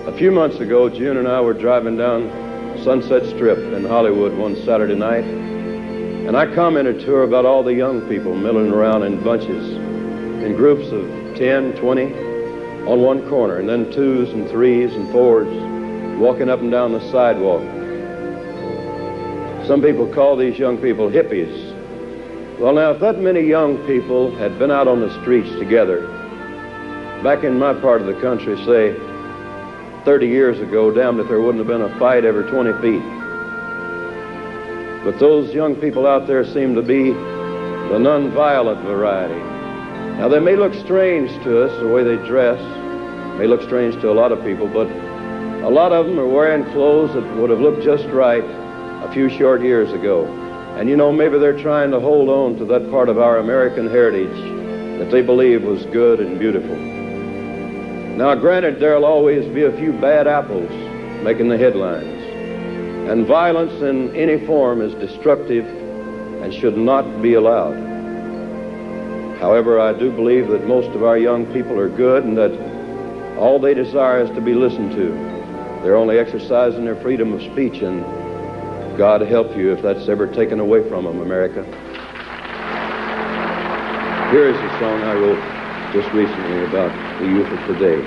A few months ago, June and I were driving down Sunset Strip in Hollywood one Saturday night, and I commented to her about all the young people milling around in bunches, in groups of 10, 20, on one corner, and then twos and threes and fours, walking up and down the sidewalk. Some people call these young people hippies. Well, now, if that many young people had been out on the streets together, back in my part of the country, say, 30 years ago, damned if there wouldn't have been a fight every 20 feet. But those young people out there seem to be the nonviolent variety. Now, they may look strange to us, the way they dress, may look strange to a lot of people, but a lot of them are wearing clothes that would have looked just right a few short years ago. And you know, maybe they're trying to hold on to that part of our American heritage that they believe was good and beautiful. Now, granted, there'll always be a few bad apples making the headlines, and violence in any form is destructive and should not be allowed. However, I do believe that most of our young people are good and that all they desire is to be listened to. They're only exercising their freedom of speech, and God help you if that's ever taken away from them, America. Here is a song I wrote just recently about the youth of today.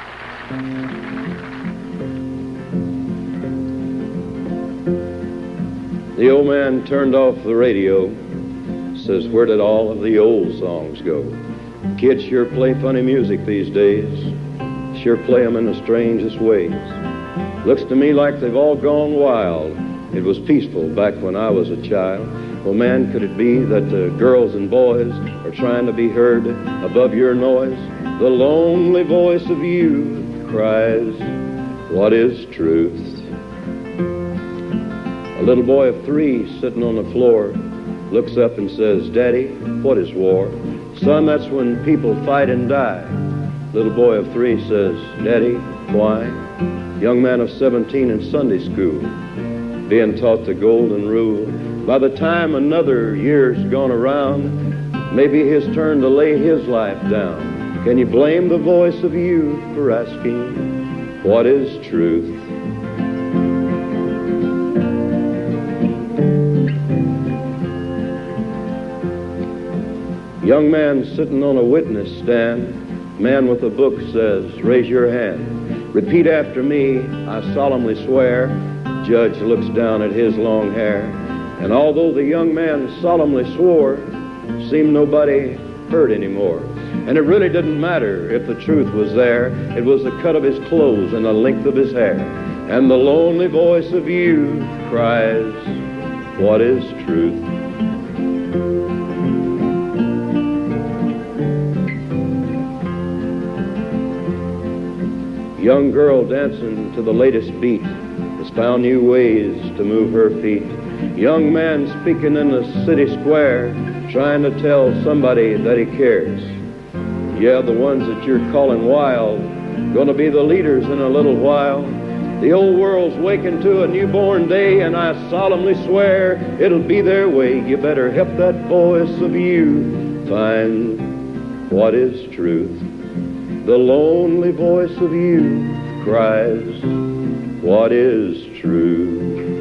The old man turned off the radio, says, where did all of the old songs go? Kids sure play funny music these days, sure play them in the strangest ways. Looks to me like they've all gone wild. It was peaceful back when I was a child. Well, man, could it be that the girls and boys are trying to be heard above your noise? The lonely voice of youth cries, what is truth? A little boy of 3 sitting on the floor looks up and says, Daddy, what is war? Son, that's when people fight and die. Little boy of 3 says, Daddy, why? Young man of 17 in Sunday school, being taught the golden rule. By the time another year's gone around, maybe his turn to lay his life down. Can you blame the voice of youth for asking, what is truth? Young man sitting on a witness stand, man with a book says, raise your hand. Repeat after me, I solemnly swear. Judge looks down at his long hair, and although the young man solemnly swore, seemed nobody hurt anymore. And it really didn't matter if the truth was there. It was the cut of his clothes and the length of his hair. And the lonely voice of youth cries, what is truth? Young girl dancing to the latest beat has found new ways to move her feet. Young man speaking in the city square, trying to tell somebody that he cares. Yeah, the ones that you're calling wild, gonna be the leaders in a little while. The old world's waking to a newborn day, and I solemnly swear it'll be their way. You better help that voice of youth find what is truth. The lonely voice of youth cries, what is true?